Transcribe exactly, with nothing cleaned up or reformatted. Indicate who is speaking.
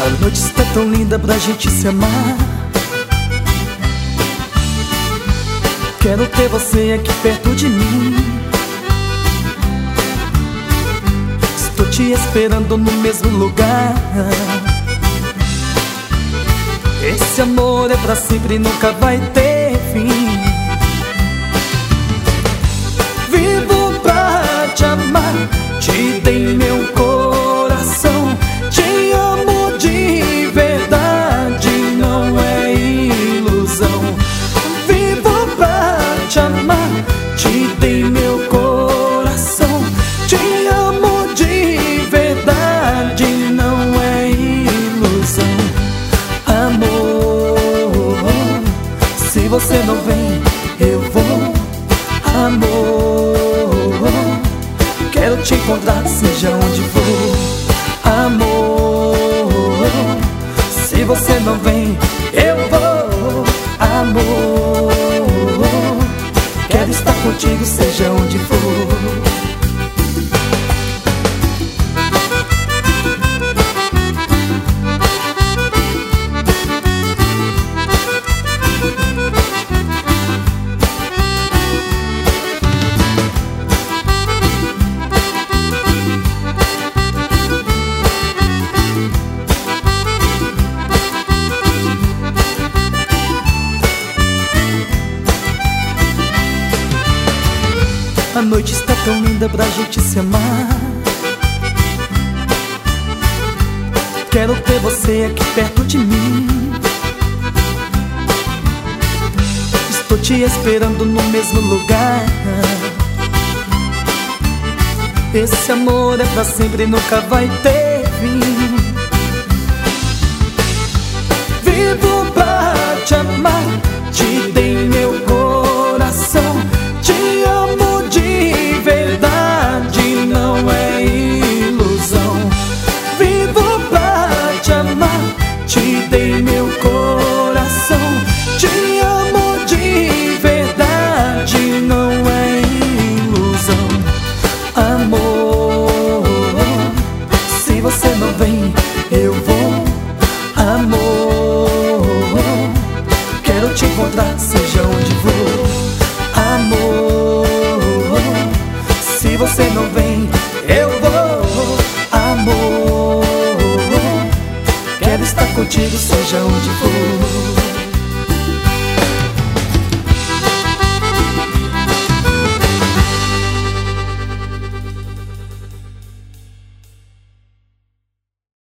Speaker 1: A noite está tão linda pra gente se amar. Quero ter você aqui perto de mim. Estou te esperando no mesmo lugar. Esse amor é pra sempre e nunca vai ter fim. Vivo pra te amar, te dei meu coração. Te amo de verdade, não é ilusão. Vivo pra te amar, te dei meu coração. Te amo de verdade, não é ilusão. Amor, se você não vem, eu vou. Amor, quero te encontrar, seja onde for. Amor, se você não vem, eu vou. Amor, quero estar contigo, seja onde for. A noite está tão linda pra gente se amar. Quero ter você aqui perto de mim. Estou te esperando no mesmo lugar. Esse amor é pra sempre e nunca vai ter fim. Vivo pra te amar, te dei meu coração. Te amo de verdade, não é ilusão. Vivo pra te amar, te dei meu coração. Te amo de verdade, não é ilusão. Amor, se você não vem, eu vou. Amor, quero te encontrar, seja onde for. Amor, se você não vem, eu vou. Amor, quero estar contigo, seja onde for.